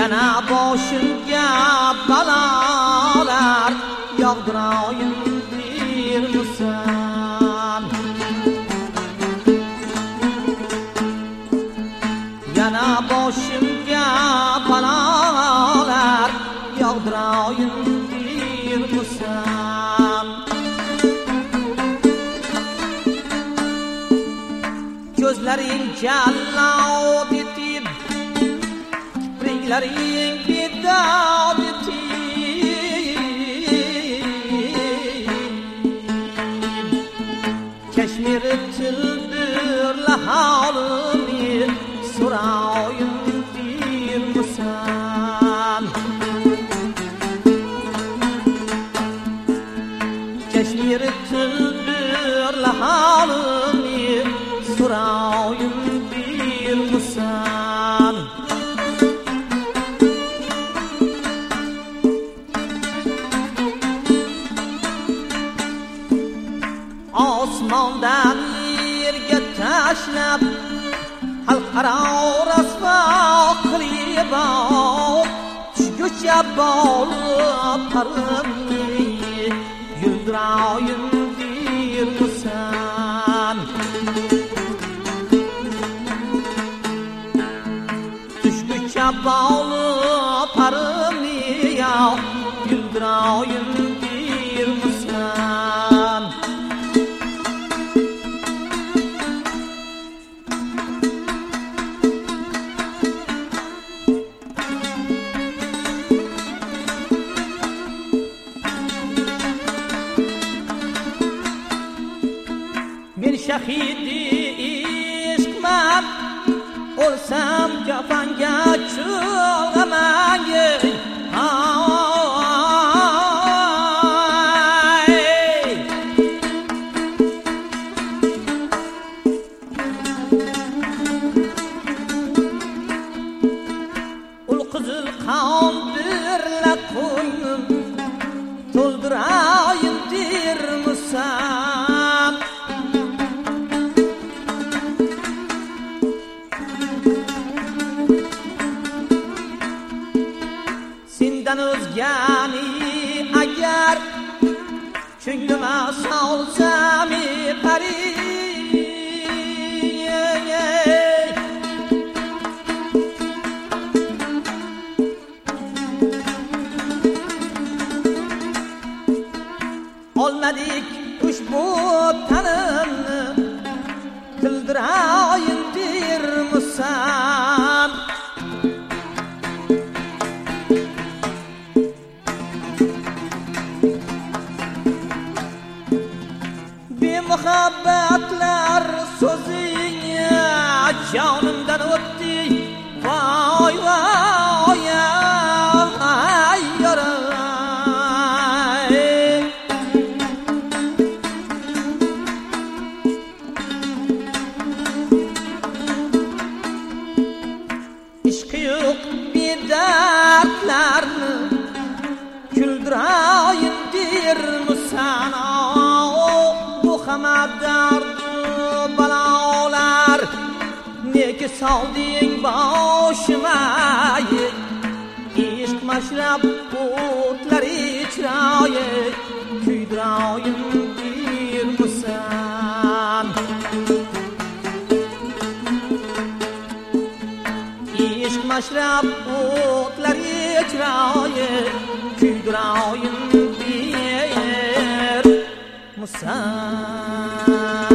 yana boshimga balolar yog'diroyin dermisan. Yana boshimga balolar yog'diroyin dermisan. Ko'zlaring jallod etib, kipriklaring bedod etib, Kashmir tildirla holini so'rayim dermisan. Kashmir tildirla holini so'rayim dermisan. Osmondan yerga tashlab xalqaro rasvo qilib tushguncha bo'lib parimni yuldiroyin dermisan. Tushguncha bo'lib parimni yuldiroyin dermisan. Men shahidi ishqman, o'lsam kafanga cho'g'aman. Ul qizil qon birla qo'yim to'ldirayin dermisan. Sendan o'zgani agar ko'nglima solsam pari, olmadik ushbu tanimni tildirayin dermisan. Muhabbatlar so'zingga jonimdan o'tdi, voy voy ay yoray. Ishqi yo'q bedardlarni kuldirayin dermisan. Dard balolar nega solding boshima? Ishq mashrab o'tlar ichroyi kuydiroyin dermisan. Ishq mashrab o'tlar ichroyi kuydiroyin dermisan.